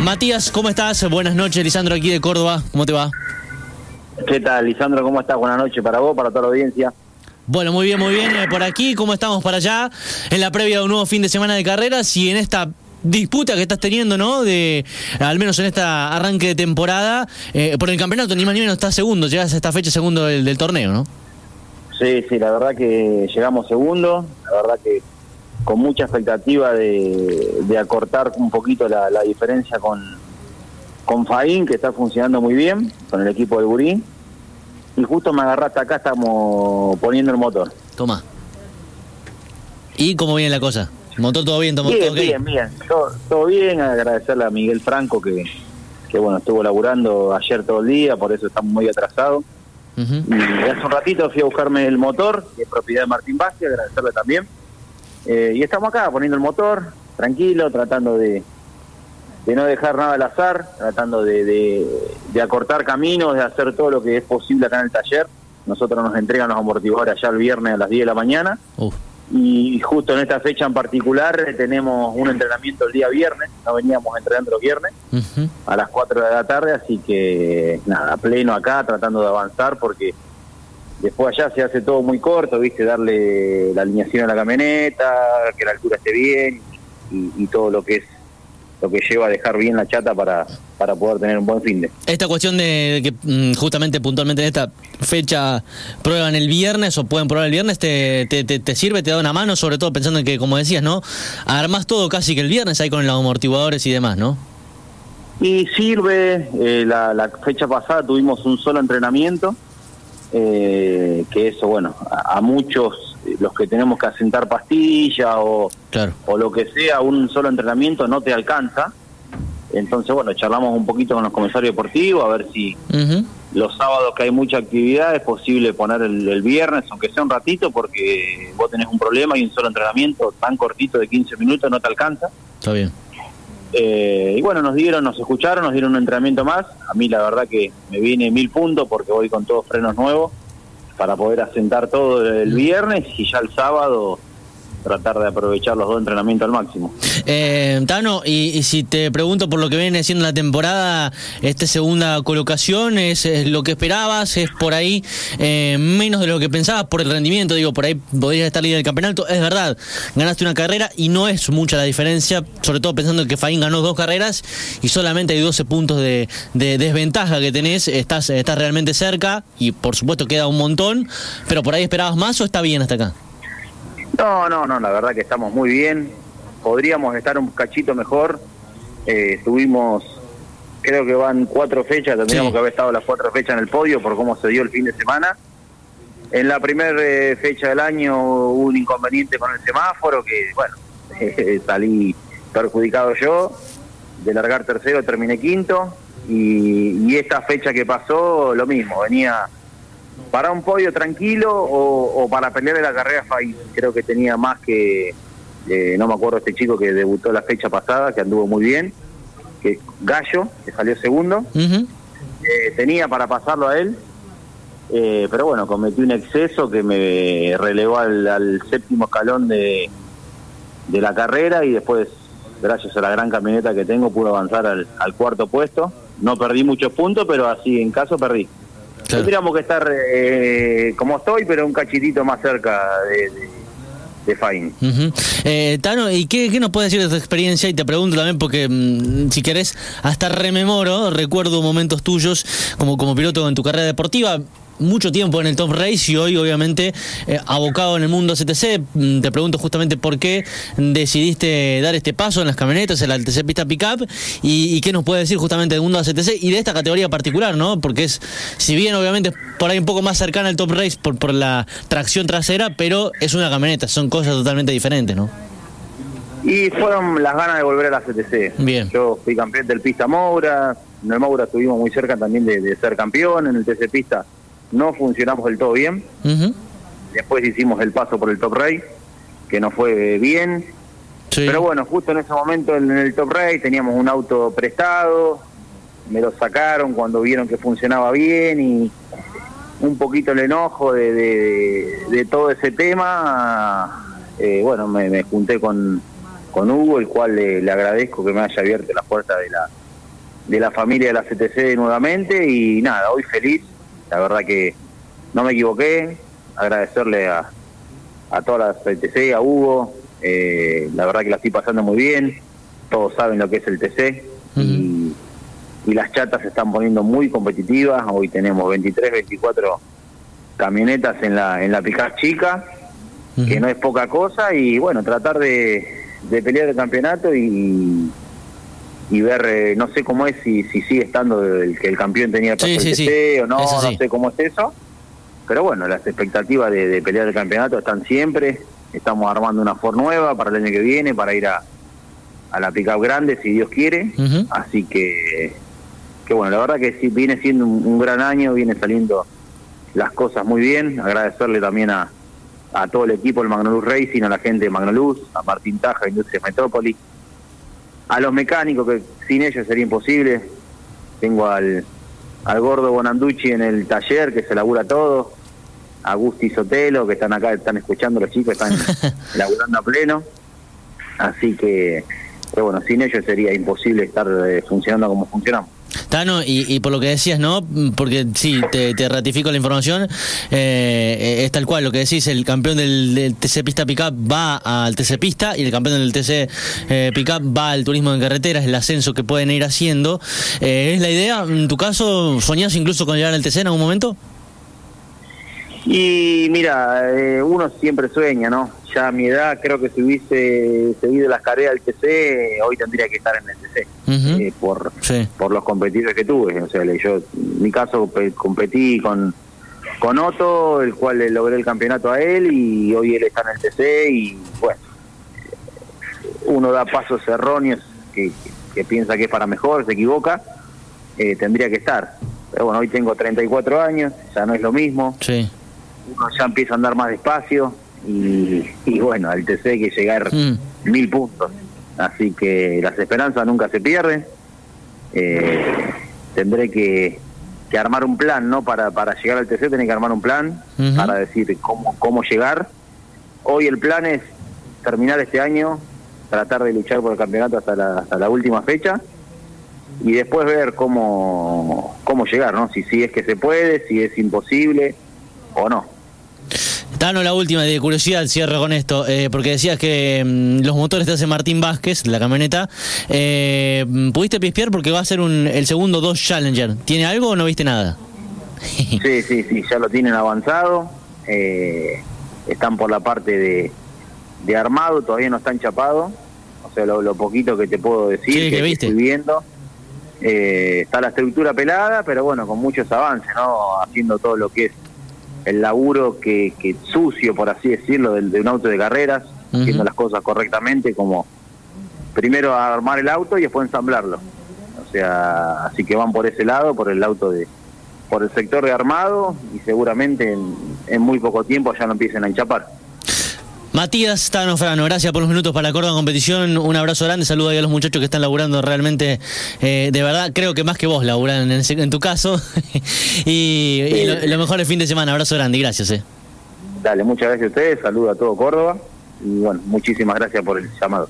Matías, ¿cómo estás? Buenas noches, Lisandro aquí de Córdoba. ¿Cómo te va? ¿Qué tal, Lisandro? ¿Cómo estás? Buenas noches para vos, para toda la audiencia. Bueno, muy bien, por aquí. ¿Cómo estamos para allá? En la previa de un nuevo fin de semana de carreras y en esta disputa que estás teniendo, ¿no? Al menos en esta arranque de temporada, por el campeonato, ni más ni menos estás segundo, llegas a esta fecha segundo del torneo, ¿no? Sí, la verdad que llegamos segundo, la verdad que con mucha expectativa de acortar un poquito la diferencia con Faín, que está funcionando muy bien, con el equipo del Gurí, y justo me agarraste acá, estamos poniendo el motor. Toma. ¿Y cómo viene la cosa? ¿Motor todo bien? ¿Todo okay? Bien. Todo bien, agradecerle a Miguel Franco que bueno, estuvo laburando ayer todo el día, por eso estamos muy atrasados. Uh-huh. Y hace un ratito fui a buscarme el motor, que es propiedad de Martín Vázquez, agradecerle también. Y estamos acá poniendo el motor, tranquilo, tratando de no dejar nada al azar, tratando de acortar caminos, de hacer todo lo que es posible acá en el taller. Nosotros nos entregan los amortiguadores allá el viernes a las 10 de la mañana. Y justo en esta fecha en particular tenemos un entrenamiento el día viernes, no veníamos entrenando los viernes, uh-huh, a las 4 de la tarde, así que nada, a pleno acá, tratando de avanzar, porque después allá se hace todo muy corto, ¿viste? Darle la alineación a la camioneta, que la altura esté bien, y todo lo que lleva a dejar bien la chata para poder tener un buen fin de. Esta cuestión de que justamente puntualmente en esta fecha prueban el viernes o pueden probar el viernes, ¿te sirve, te da una mano? Sobre todo pensando en que, como decías, ¿no? Armás todo casi que el viernes ahí con los amortiguadores y demás, ¿no? Y sirve, la fecha pasada tuvimos un solo entrenamiento, que eso, bueno, a muchos los que tenemos que asentar pastillas claro, o lo que sea, un solo entrenamiento no te alcanza. Entonces, bueno, charlamos un poquito con los comisarios deportivos a ver si uh-huh, los sábados que hay mucha actividad es posible poner el viernes, aunque sea un ratito, porque vos tenés un problema y un solo entrenamiento tan cortito de 15 minutos no te alcanza. Está bien. Y bueno, nos escucharon, nos dieron un entrenamiento más. A mí la verdad que me viene 1000 puntos porque voy con todos frenos nuevos para poder asentar todo el viernes y ya el sábado tratar de aprovechar los dos entrenamientos al máximo. Tano, y si te pregunto por lo que viene siendo la temporada, esta segunda colocación, ¿es lo que esperabas? ¿Es por ahí menos de lo que pensabas por el rendimiento? Digo, por ahí podrías estar líder del campeonato. Es verdad, ganaste una carrera y no es mucha la diferencia, sobre todo pensando que Faín ganó 2 carreras y solamente hay 12 puntos de desventaja que tenés. Estás realmente cerca y por supuesto queda un montón, pero ¿por ahí esperabas más o está bien hasta acá? No, la verdad que estamos muy bien. Podríamos estar un cachito mejor. Estuvimos, creo que van 4 fechas, tendríamos que haber estado las 4 fechas en el podio por cómo se dio el fin de semana. En la primera fecha del año hubo un inconveniente con el semáforo, que bueno, salí perjudicado yo. De largar tercero terminé quinto. Y esta fecha que pasó, lo mismo, venía para un podio tranquilo o para pelear la carrera Faín. Creo que tenía más que, no me acuerdo este chico que debutó la fecha pasada, que anduvo muy bien, que Gallo, que salió segundo. Uh-huh. Tenía para pasarlo a él, pero bueno, cometí un exceso que me relevó al 7º escalón de la carrera y después, gracias a la gran camioneta que tengo, pude avanzar al 4º puesto. No perdí muchos puntos, pero así en caso perdí. Claro. Tendríamos que estar como estoy, pero un cachitito más cerca de Faín. Uh-huh. Tano, ¿y qué nos puedes decir de tu experiencia? Y te pregunto también porque, si querés, hasta recuerdo momentos tuyos como piloto en tu carrera deportiva. Mucho tiempo en el Top Race y hoy obviamente abocado en el mundo CTC. Te pregunto justamente por qué decidiste dar este paso en las camionetas, en la TC Pista Pickup, y qué nos puede decir justamente del mundo CTC y de esta categoría particular, ¿no? Porque es, si bien obviamente por ahí un poco más cercana al Top Race por la tracción trasera, pero es una camioneta, son cosas totalmente diferentes, ¿no? Y fueron las ganas de volver a la CTC. Bien. Yo fui campeón del Pista Moura, en el Moura estuvimos muy cerca también de ser campeón, en el TC Pista no funcionamos del todo bien. Uh-huh. Después hicimos el paso por el Top Race, que nos fue bien. Sí. Pero bueno, justo en ese momento en el Top Race teníamos un auto prestado, me lo sacaron cuando vieron que funcionaba bien y un poquito el enojo de todo ese tema. Me junté con Hugo, el cual le agradezco que me haya abierto la puerta de la familia de la CTC nuevamente, y nada, hoy feliz, la verdad que no me equivoqué, agradecerle a toda la CTC, a Hugo, la verdad que la estoy pasando muy bien, todos saben lo que es el TC, y las chatas se están poniendo muy competitivas. Hoy tenemos 23, 24 camionetas en la pick-up chica, que no es poca cosa, y bueno, tratar de pelear el campeonato y ver, no sé cómo es, si sigue estando que el campeón tenía el TC o no, no sé cómo es eso, pero bueno, las expectativas de pelear el campeonato están siempre. Estamos armando una Ford nueva para el año que viene, para ir a la pick-up grande, si Dios quiere, así que bueno, la verdad que sí, viene siendo un gran año, viene saliendo las cosas muy bien. Agradecerle también a todo el equipo del Magnoluz Racing, a la gente de Magnoluz, a Martín Taja, Industrias Metrópoli, a los mecánicos, que sin ellos sería imposible. Tengo al gordo Bonanducci en el taller, que se labura todo, a Gusti Sotelo, que están acá, están escuchando los chicos, están laburando a pleno, así que, pero bueno, sin ellos sería imposible estar funcionando como funcionamos. Tano, y por lo que decías, ¿no? Porque sí, te ratifico la información, es tal cual lo que decís, el campeón del TC Pista Pickup va al TC Pista y el campeón del TC Pickup va al turismo en carretera, es el ascenso que pueden ir haciendo. ¿Es la idea? En tu caso, ¿soñás incluso con llegar al TC en algún momento? Y mira, uno siempre sueña, ¿no? Ya a mi edad, creo que si hubiese seguido las carreras del TC, hoy tendría que estar en el TC, por los competidores que tuve. O sea, yo en mi caso competí con Otto, el cual le logré el campeonato a él, y hoy él está en el TC, y bueno, uno da pasos erróneos que piensa que es para mejor, se equivoca, tendría que estar. Pero bueno, hoy tengo 34 años, ya no es lo mismo. Sí. Uno ya empieza a andar más despacio, y bueno, al TC hay que llegar 1000 puntos, así que las esperanzas nunca se pierden. Tendré que armar un plan, ¿no? Para llegar al TC tenés que armar un plan para decir cómo llegar. Hoy el plan es terminar este año, tratar de luchar por el campeonato hasta la última fecha, y después ver cómo llegar, ¿no? Si es que se puede, si es imposible o no. Tano, la última, de curiosidad, cierro con esto, porque decías que los motores te hace Martín Vázquez, la camioneta. ¿Pudiste pispear porque va a ser el segundo Dodge Challenger? ¿Tiene algo o no viste nada? Sí, ya lo tienen avanzado. Están por la parte de armado, todavía no están chapados. O sea, lo poquito que te puedo decir, que estoy viendo. Está la estructura pelada, pero bueno, con muchos avances, ¿no? Haciendo todo lo que es el laburo que sucio, por así decirlo, de un auto de carreras, haciendo las cosas correctamente, como primero armar el auto y después ensamblarlo. O sea, así que van por ese lado, por el sector de armado, y seguramente en muy poco tiempo ya no empiecen a enchapar. Matías Tano Frano, gracias por los minutos para la Córdoba Competición, un abrazo grande, saludo ahí a los muchachos que están laburando realmente, de verdad, creo que más que vos laburan en tu caso, y lo mejor es fin de semana, abrazo grande y gracias. Dale, muchas gracias a ustedes, saludo a todo Córdoba, y bueno, muchísimas gracias por el llamado.